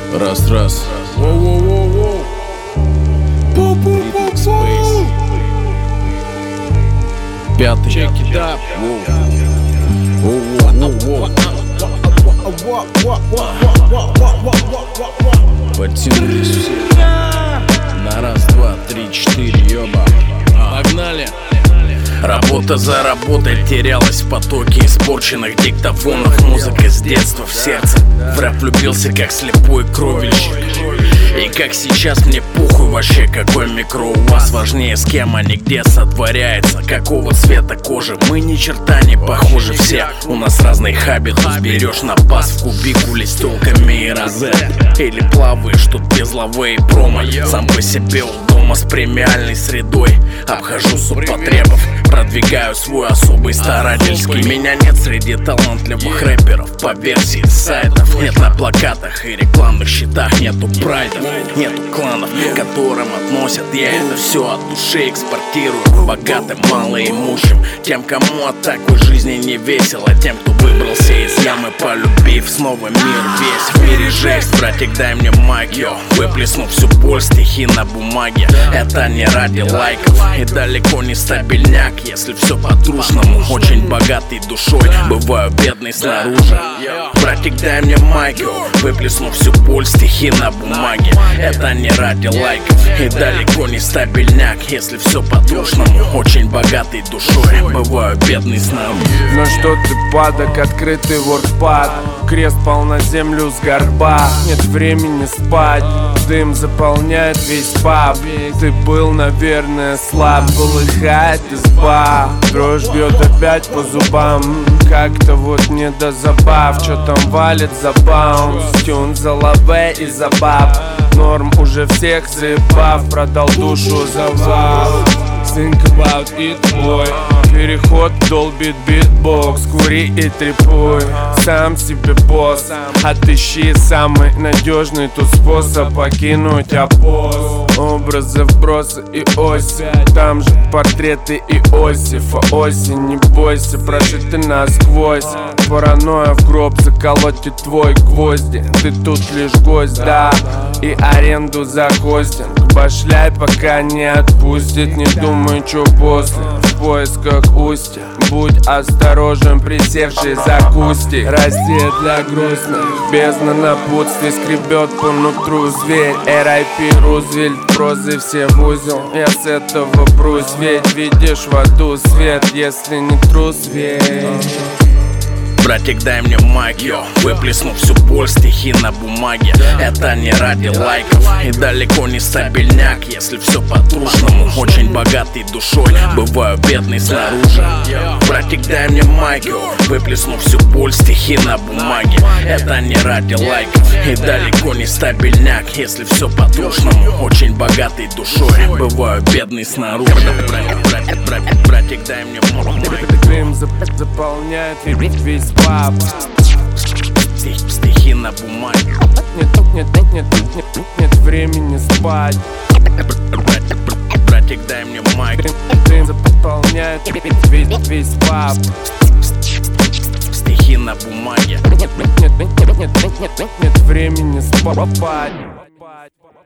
Раз. Воу. Space. Пятый. Check it up. Подтянулись все. На раз, два, три, четыре, ёба. Погнали. Работа за работой терялась в потоке испорченных диктофонов. Музыка с детства в сердце. В рэп влюбился как слепой кровельщик. И как сейчас мне похуй вообще, какой микро у вас. Важнее с кем, а не где сотворяется. Какого цвета кожи, мы ни черта не похожи все. У нас разный хабитус, берешь на бас в кубикуле с тёлками и розет. Или плаваешь тут без лавы и промо. Сам по себе у дома с премиальной средой. Обхожу субпотребов, продвигаю свой особый старательский. Меня нет среди талантливых рэперов. По версии сайтов нет на плакатах и рекламных щитах. Нету прайдов, нету кланов, к которым относят. Я это все от души экспортирую богатым, малоимущим. Тем, кому от такой жизни не весело. Тем, кто выбрался из ямы, полюбив снова мир весь. В мире жесть, братик, дай мне магию. Выплесну всю боль, стихи на бумаге. Это не ради лайков и далеко не стабильняк. Если все по-трушному, очень богатый душой, бываю бедный снаружи. Братик, дай мне магию. Выплесну всю боль, стихи на бумаге. Это не ради лайков и далеко не стабильняк. Если все по-трушному, очень богатый душой, бываю бедный снаружи. Ну что ты, падок, открытый вордпад. Крест пал на землю с горба. Нет времени спать, дым заполняет весь паб. Ты был, наверное, слаб, полыхает изба. Дрожь бьет опять по зубам. Как-то вот не до забав. Чё там валит за баунс? Тюн за лаве и за баб. Норм уже всех заебав. Продал душу за вал. Think about it, boy. Переход долбит битбокс. Кури и трепуй, сам себе босс. Отыщи самый надежный тут способ покинуть опос. Образы, вбросы и оси. Там же портреты Иосифа. Осень, не бойся, прожиты насквозь. Паранойя в гроб заколотит твой гвозди. Ты тут лишь гость, да. И аренду за хостинг башляй, пока не отпустит. Не думай, чё после. В поисках устья. Будь осторожен, присевший за кустик. Россия для грустных. Бездна напутствий скребет по нутру зверь. R.I.P. Рузвельт, прозы все в узел. Я с этого брусь, ведь видишь в аду свет. Если не трус, верь. Братик, дай мне магию. Выплесну всю боль, стихи на бумаге. Это не ради лайков и далеко не стабильняк. Если все по-трушному, очень богатый душой, бываю бедный снаружи. Братик, дай мне магию. Выплесну всю боль, стихи на бумаге. Это не ради лайков и далеко не стабильняк. Если все по-трушному, очень богатый душой, бываю бедный снаружи. Братик, дай мне магию. Дым заполняет весь паб. Стихи на бумаге. Нет времени спать. Братик, дай мне магию. Дым заполняет весь паб. Стихи на бумаге. Нет времени спать.